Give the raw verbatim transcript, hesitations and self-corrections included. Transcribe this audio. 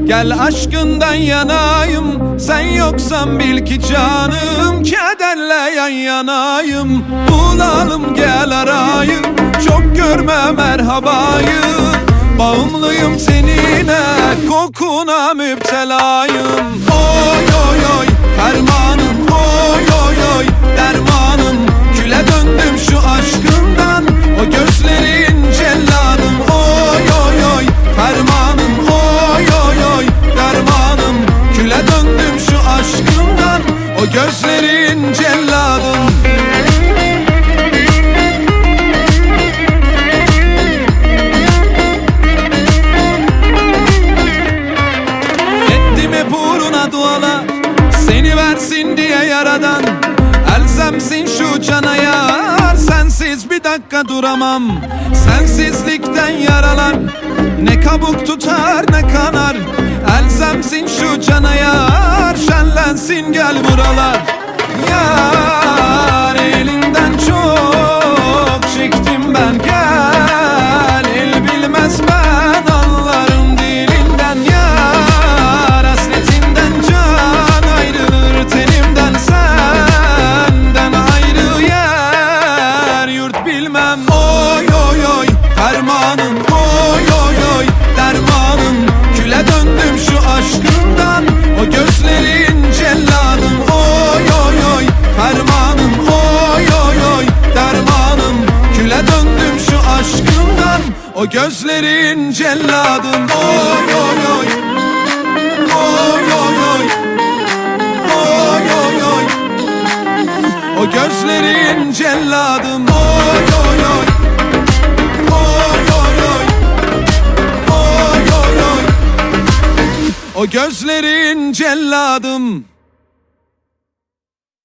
Gel aşkından yanayım, sen yoksan bil ki canım, kederle yan yanayım. Bulalım gel arayı, çok görme merhabayı. Bağımlıyım seninle, kokuna müptelayım. Oy oy oy fermanım, oy oy oy dermanım. Küle döndüm şu aşkından, o gözlerin celladım. Oy oy oy fermanım, oy oy oy dermanım. Küle döndüm şu aşkından, o gözlerin celladım. Dualar seni versin diye yaradan, elzemsin şu cana yar. Sensiz bir dakika duramam, sensizlikten yaralar. Ne kabuk tutar ne kanar, elzemsin şu cana yar. Şenlensin gel buralar. Yar elinden çok çektim ben, gel. El bilmez ben anlarım dilinden yar. Hasretinden can ayrılır tenimden, senden ayrı yer yurt bilmem. Oy oy oy fermanım, oy oy oy dermanım. Küle döndüm şu aşkından, o gözlerin celladım. Oy oy oy fermanım, oy oy oy dermanım. Küle döndüm şu aşkından, o gözlerin celladım. Oy oy oy, oy oy oy, oy oy oy, o gözlerin celladım. Oy oy oy, oy oy oy, oy oy oy, o gözlerin celladım.